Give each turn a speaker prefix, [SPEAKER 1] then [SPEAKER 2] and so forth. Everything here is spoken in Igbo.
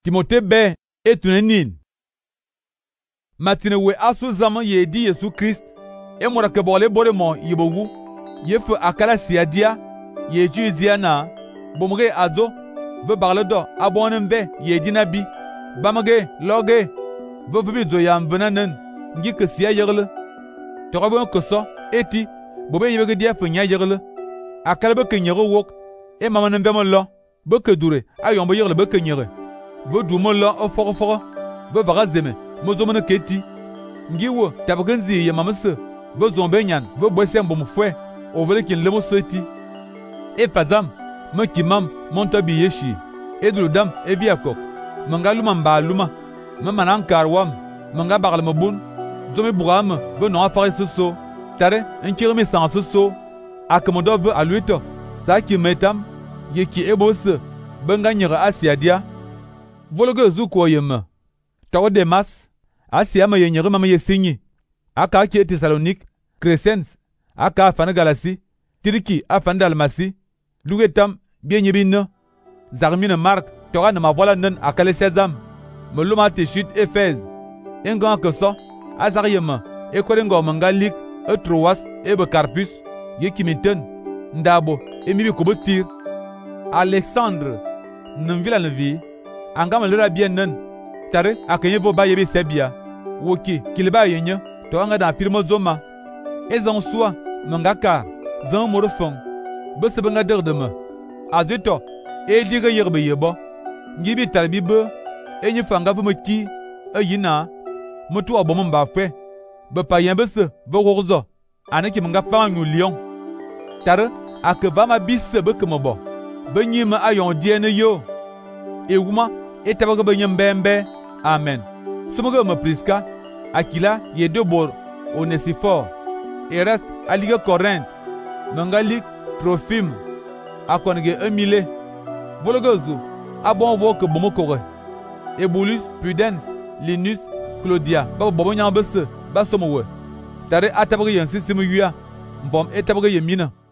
[SPEAKER 1] Timothée be etunenin. Matine we asu zaman ye di Yesu Christ. E mora ke bole bore mo yibogu. Yefu akala siadia. Ye jizia na. Bomre ado. Ve barledo abonem be ye dinabi. Bamage loge. Ve bizo yam venanen. Ngi ke sia yegle. Torobo ke so eti. Bobe yebe dia fe nya yegle. Akala be ke nyero wok. E mamanen be mo lo. Be ke dure ayon be yegle be ke nyere. Ve du mo lo o foro. Ve vaga zeme. Mozomene keti. Ngi wo tabagenzi ye mamse. Ve zombe nyan. Ve boise mbom fwe. O vele kin lemo soti. E fazam. Me kimam monta bi yeshi. E duludam e biakok. Menga luma mba luma. Me manan karwam. Menga bagal mabun. Zome buram. Ve non afare soso. Tare enkirme sans soso. Akomodo ve aluito. Sa ki metam. Ye ki ebose. Benga nyere asiadia. Vologe zuko yeme. Tawo Demas. Asia ma yenyere mama yesinyi. Aka ki Thessalonique. Crescens. Aka afane Galasi. Tiriki afane Dalmasi. Lugetam bienybine. Zarmine Mark. Tora na ma voila nen akale sezam. Meluma Teshit Efez. Engan que so. Azariema. Ekorengo mangalik. Etroas. Ebe Carpus. Yekimiten. Ndabo. Emibi kobotir. Alexandre. Nvila nevi. Angama lera bien nen. Tare akenye vo ba yebe sebia. Woki kileba yenye. To anga da firmo zoma. Ezan soa. Mangaka. Zan morofon. Bese benga derdeme. Azeto. E diga yerbe yebo. Ngibi talbibe. Enye fanga vo meki. Eyina. Motu abomo mba fe. Be payen bese. Ve worzo. Aneki manga fanyu lion. Tare akeva ma bisse be kemobo. Benyi me ayon diene yo. Euma etabaga benyem bembe. Amen. Somoga me priska. Akila ye debor Onesiphore. Et reste à Ligue Corinthe. Mangalik Trophime. Akonge Emile. Vologozu. Abon voke bomokore. Ebulus Prudence. Linus Claudia. Babo bobo nyambese. Basomowe. Tare atabaga yensi simu yuya. Mbom etabaga yemina.